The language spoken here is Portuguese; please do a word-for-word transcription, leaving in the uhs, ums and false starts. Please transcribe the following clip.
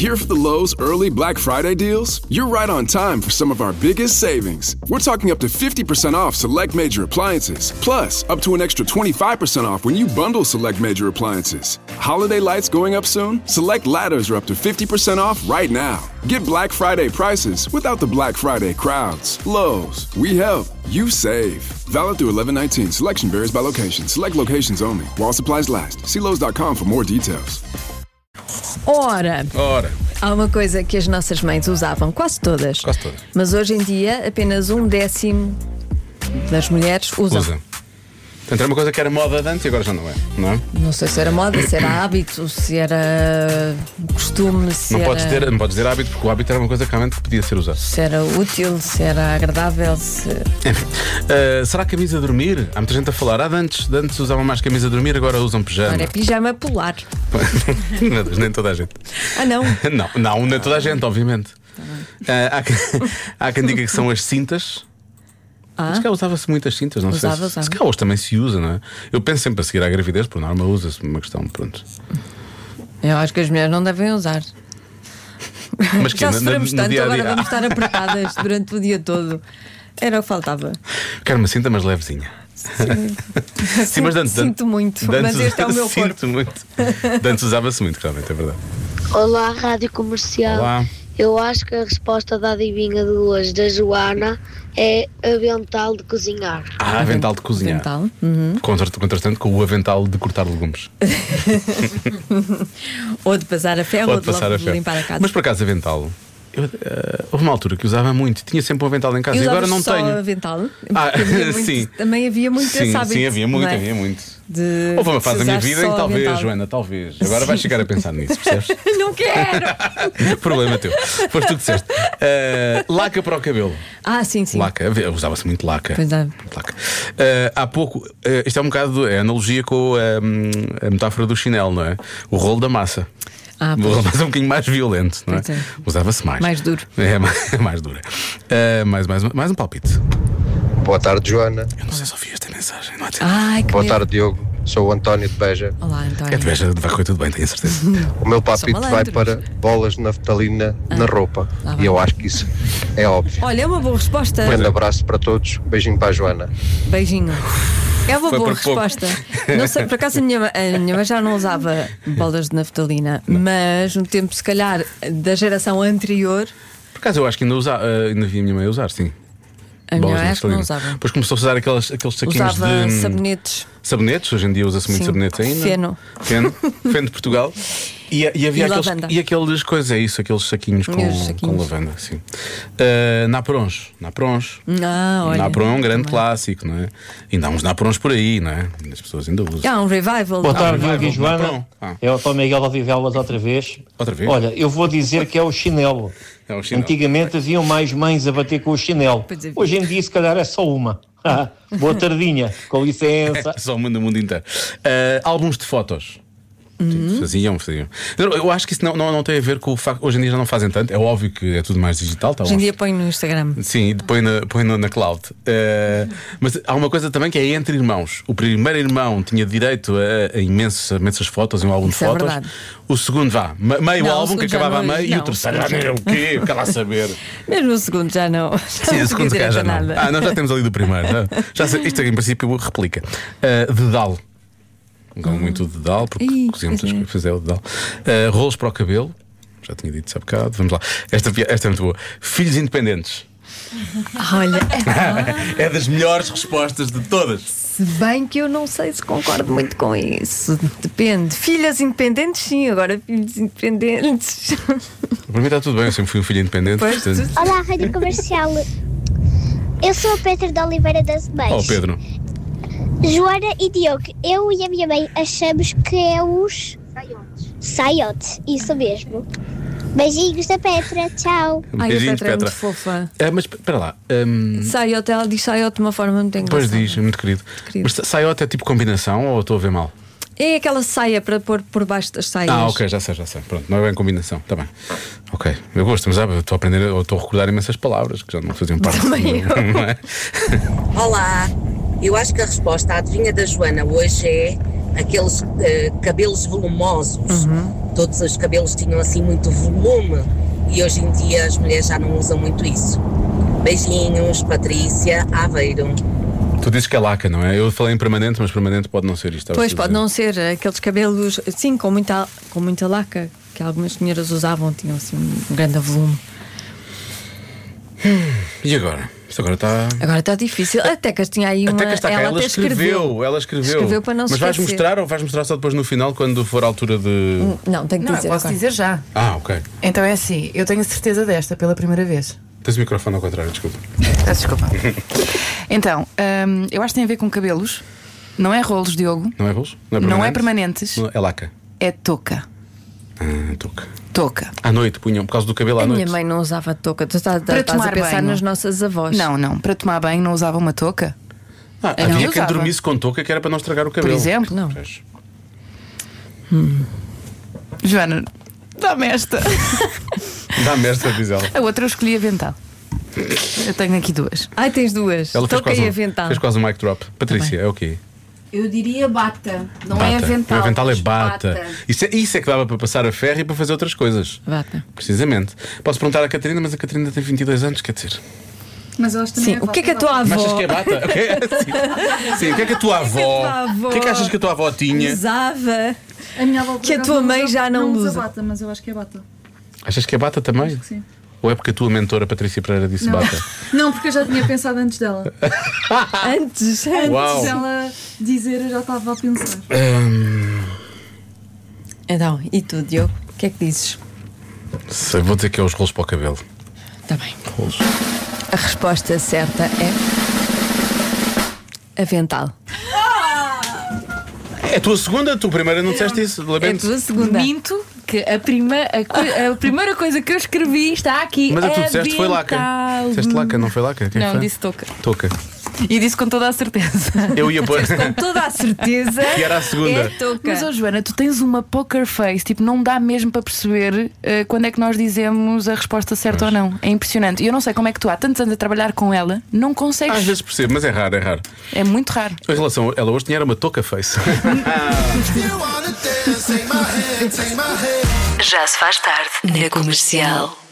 Here for the Lowe's early Black Friday deals? You're right on time for some of our biggest savings. We're talking up to fifty percent off select major appliances. Plus, up to an extra twenty-five percent off when you bundle select major appliances. Holiday lights going up soon? Select ladders are up to fifty percent off right now. Get Black Friday prices without the Black Friday crowds. Lowe's, we help, you save. Valid through eleven nineteen. Selection varies by location. Select locations only. While supplies last. See Lowe's dot com for more details. Ora, Ora, há uma coisa que as nossas mães usavam, quase todas, quase todas. mas hoje em dia apenas um décimo das mulheres usa. Usa. Portanto, era uma coisa que era moda de antes e agora já não é, não é? Não sei se era moda, se era hábito, se era costume, se, Não era, podes, ter, não podes dizer hábito, porque o hábito era uma coisa que realmente podia ser usada. se era útil, se era agradável. Se... Enfim, uh, será camisa de dormir? Há muita gente a falar. Ah, de antes, de antes usavam mais camisa de dormir, agora usam pijama. Agora é pijama polar. Meu Deus, nem toda a gente. Ah, não? Não, não, nem toda a gente, obviamente. Uh, há, quem- há quem diga que são as cintas. Ah, Se calhar usava-se muitas cintas, não Usava, sei se, usava. se calhar hoje também se usa, não é? Eu penso sempre a seguir à gravidez, por norma usa-se uma questão, pronto. eu acho que as mulheres não devem usar. Mas que Já no, no, sofremos no tanto, dia a agora dia. vamos estar apertadas durante o dia todo. Era o que faltava. Quero uma cinta, mas levezinha. Sim, mas de antes- Sinto muito, de antes- mas este é o meu corpo. Sinto muito. De antes usava-se muito, realmente, é verdade. Olá, Rádio Comercial. Olá. Eu acho que a resposta da adivinha de hoje da Joana é avental de cozinhar. Ah, avental de cozinhar. Avental. Uhum. Contra- Contrastante com o avental de cortar legumes. Ou de passar a ferro, ou Pode de, passar a de ferro. limpar a casa. Mas por acaso, avental. Eu, eh, houve uma altura que usava muito. Tinha sempre um avental em casa E e agora usavas não só tenho. avental? Ah, Porque havia muito- sim. Também havia muito Sim, esse hábito. sim, havia muito, não é? havia muito. De Houve uma fase da minha usar vida em só que talvez, avental. Joana, talvez. Agora vais chegar a pensar nisso, percebes? Não quero! Problema teu. Foste tu que disseste. Eh, laca para o cabelo. Ah, sim, sim. Laca, usava-se muito laca. Pois é. Muito laca. Eh, há pouco, eh, isto é um bocado é a analogia com eh, a metáfora do chinelo, não é? O rolo da massa. Ah, O rolo da massa é um bocadinho mais violento, não é? Pois é. Usava-se mais. Mais duro. É mais, é mais dura. Eh, mais, mais, mais um palpite. Boa tarde, Joana. Eu não sei se ouvi esta mensagem, não é? Ai, que Boa medo. tarde, Diogo. Sou o António de Beja. Olá, António. É de veja, vai correr tudo bem, tenho a certeza. O meu palpite vai malandros. para bolas de naftalina na roupa. lá E vai. eu acho que isso é óbvio. Olha, é uma boa resposta. Um grande abraço para todos. Beijinho para a Joana. Beijinho. É uma Foi boa por pouco. resposta. Não sei, por acaso a minha, a minha mãe já não usava bolas de naftalina, mas no tempo, se calhar, da geração anterior, Por acaso eu acho que ainda, usa, eh, ainda vi a minha mãe usar, sim. a minha Bolas mãe de acho que não naftalina. usava. Depois começou a usar aqueles, aqueles saquinhos Usava de. sabonetes. Sabonetes, hoje em dia usa-se muito Sim. sabonetes ainda. Feno. Feno. Feno de Portugal. E, e havia E aqueles, lavanda. e aqueles coisas, é isso, aqueles saquinhos com, E os saquinhos. com lavanda, sim. Uh, naprons, naprons. Ah, olha. Napron é um grande também. clássico, não é? Ainda há uns naprons por aí, não é? As pessoas ainda usam. Há um revival. Boa Ah, tarde, revival, Diogo e Joana. Napron. Ah. É o Tom Miguel de Odivelas outra vez. Outra vez? Olha, eu vou dizer que é o chinelo. É o chinelo. Antigamente haviam mais mães a bater com o chinelo. Pois é. Hoje em dia, se calhar, é só uma. Ah, boa tardinha, com licença. Só manda o mundo inteiro. Uh, álbuns de fotos. Sim, faziam, faziam. Eu, eu acho que isso não, não, não tem a ver com o facto. Hoje em dia já não fazem tanto. É óbvio que é tudo mais digital. Tá Hoje em bom. dia põe no Instagram. Sim, e põe na, põe na, na cloud. Uh, mas há uma coisa também que é entre irmãos. O primeiro irmão tinha direito a, a imensas, imensas fotos em um álbum Isso de é fotos. verdade. O segundo, vá, me- meio Não, o álbum que segundo já acabava a não- meio e não, o terceiro, o já segundo nem o quê? Fica lá a saber. Mesmo o segundo já não. Já Sim, não o segundo se podia calhar já direito a não. nada. Ah, nós já temos ali do primeiro. Já, já sei, isto em princípio replica. Uh, dedal. Não muito o dedal, porque Ih, cozinhamos pois as é. coisas, é o dedal. Uh, rolos para o cabelo. Já tinha dito isso há bocado. Vamos lá. Esta, esta é muito boa. Filhos independentes. Olha, É das melhores respostas de todas. se bem que eu não sei se concordo muito com isso. Depende. Filhas independentes, sim, agora filhos independentes. Para mim está tudo bem, eu sempre fui um filho independente. Pois, portanto- tu- Olá, Rádio Comercial. Eu sou a Petra de Oliveira das Mães. Oh, Pedro. Joana e Diogo, eu e a minha mãe achamos que é os saiotes. Saiote, isso mesmo. Beijinhos da Petra, tchau. Ai, a Beijinhos, Petra é muito Petra. fofa. É, mas espera lá. hum, Saiote, ela diz saiote de uma forma muito Depois engraçada. diz, muito querido. querido. Mas saiote é tipo combinação ou estou a ver mal? É aquela saia para pôr por baixo das saias. Ah, ok, já sei, já sei. Pronto, não é bem combinação. Está bem. Ok, eu gosto, mas ah, eu estou a aprender, eu estou a recordar imensas palavras que já não faziam parte. Também eu. Não é? Olá, eu acho que a resposta à adivinha da Joana hoje é aqueles uh, cabelos volumosos. Uhum. Todos os cabelos tinham assim muito volume e hoje em dia as mulheres já não usam muito isso. Beijinhos, Patrícia, Aveiro. Tu dizes que é laca, não é? Eu falei em permanente, mas permanente pode não ser isto. Pois, pode não ser aqueles cabelos, sim, com muita, com muita laca, que algumas senhoras usavam, tinham assim um grande volume. Hum, e agora? Isto agora está. Agora está difícil. A Tecas tinha aí uma. A Tecas está cá. Ela, Ela até escreveu, escreveu. Ela escreveu. Escreveu para não se Mas vais esquecer. mostrar ou vais mostrar só depois no final, quando for a altura de. Não, tenho que Não, dizer. eu posso agora. dizer já. Ah, ok. Então é assim, eu tenho a certeza desta pela primeira vez. Tens o microfone ao contrário, desculpa. Peço desculpa. Então, hum, eu acho que tem a ver com cabelos. Não é rolos, Diogo. Não é rolos? Não é Não permanente? é permanentes. Não, é laca. É touca. Ah, touca. Touca. À noite punham, por causa do cabelo à A noite. minha mãe não usava touca. Tu estás, Para estás a tomar pensar banho. nas nossas avós. Não, não. Para tomar banho não usava uma touca? Ah, Não. havia Eu quem usava. dormisse com touca que era para não estragar o Por cabelo. exemplo? Não. Pois. Joana, dá-me esta. Dá-me esta, diz ela. A outra eu escolhi avental. Eu tenho aqui duas. Ai, tens duas. Ela fez Touca quase, e um, avental. fez quase um mic drop. Patrícia, é o quê? Eu diria bata, não Bata. é avental. O avental é mas bata. Isso, é, isso é que dava para passar a ferro e para fazer outras coisas. Bata. Precisamente. Posso perguntar à Catarina, mas a Catarina tem vinte e dois anos, quer dizer. Mas elas também Sim, o que é que a tua avó. Achas que é bata? O que é- Sim. Sim, o que é que a tua avó. avó O que é que achas que a tua avó tinha? Usava. A minha avó, por Que a acaso, tua não mãe usa- já não usa usa. bata, mas eu acho que é bata. Achas que é bata também? Acho que sim. Ou é porque a tua mentora Patrícia Pereira disse Não. bata? Não, porque eu já tinha pensado antes dela. Antes. Uau. Antes dela dizer, eu já estava a pensar. Hum, Então, e tu, Diogo? O que é que dizes? sei, vou dizer que é os rolos para o cabelo. Está bem. Rolos. A resposta certa é. Avental. É a tua segunda, tu primeira não disseste isso, É a lamento. tua segunda. Minto que a, prima, a, coi- a primeira coisa que eu escrevi está aqui. Mas a que tu disseste foi laca. Avental. Disseste laca, não foi laca? Quem Não, foi? disse touca. Touca. E disse com toda a certeza. Eu ia pôr. Com toda a certeza. Que era a segunda. É touca. Mas, oh, Joana, tu tens uma poker face, tipo, não dá mesmo para perceber eh, quando é que nós dizemos a resposta certa ou não. É impressionante. E eu não sei como é que tu há tantos anos a trabalhar com ela, não consegues. Às vezes percebo, mas é raro, é raro. É muito raro. Em relação, ela hoje tinha era uma touca face. Já se faz tarde na Comercial.